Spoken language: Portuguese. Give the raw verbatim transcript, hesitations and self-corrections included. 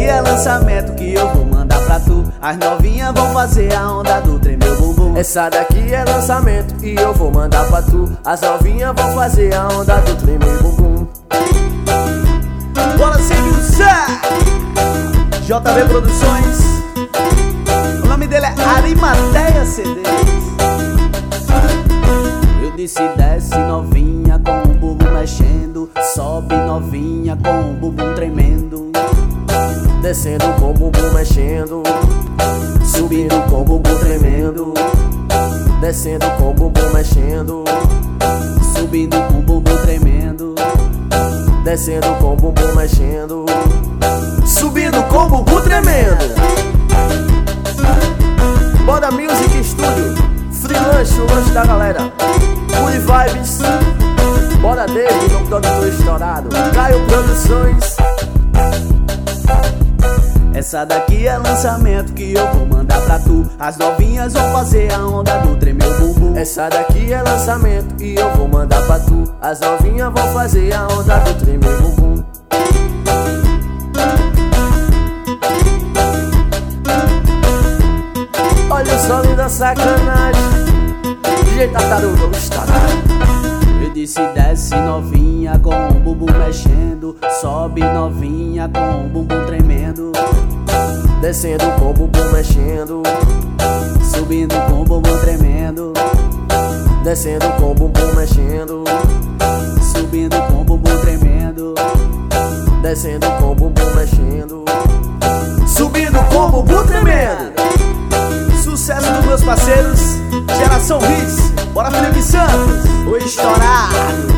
é lançamento que eu vou mandar pra tu. As novinhas vão fazer a onda do tremeu bumbum. Essa daqui é lançamento e eu vou mandar pra tu. As novinhas vão fazer a onda do tremeu bumbum. Bora sem usar J V Produções. O nome dele é Arimateia C Ds. Eu disse desce novinha com o bumbum mexendo, sobe novinha com o bumbum tremendo, descendo com o bumbum mexendo, subindo com o bumbum tremendo, descendo com o bumbum mexendo, subindo com o bumbum tremendo, descendo com o bumbum mexendo, subindo com o bumbum tremendo. Bora Music Studio, free lanche, o lanche da galera. Puri Vibes, bora David, no produtor estourado. Caio Produções. Essa daqui é lançamento que eu vou mandar pra tu. As novinhas vão fazer a onda do tremeu bumbum. Essa daqui é lançamento e eu vou mandar pra tu. As novinhas vão fazer a onda do tremeu bumbum. Olha o som da sacanagem, D J Tartaruga, o estourado. Eu disse desce novinha com o bumbum mexendo, sobe novinha com o bumbum tremendo, descendo com o bumbum mexendo, subindo com o bumbum tremendo, descendo com o bumbum mexendo, subindo com o bumbum tremendo, descendo com o bumbum mexendo, subindo com o bumbum tremendo. Sucesso dos meus parceiros, Geração Hits. Bora Felipe Santos, o estourado.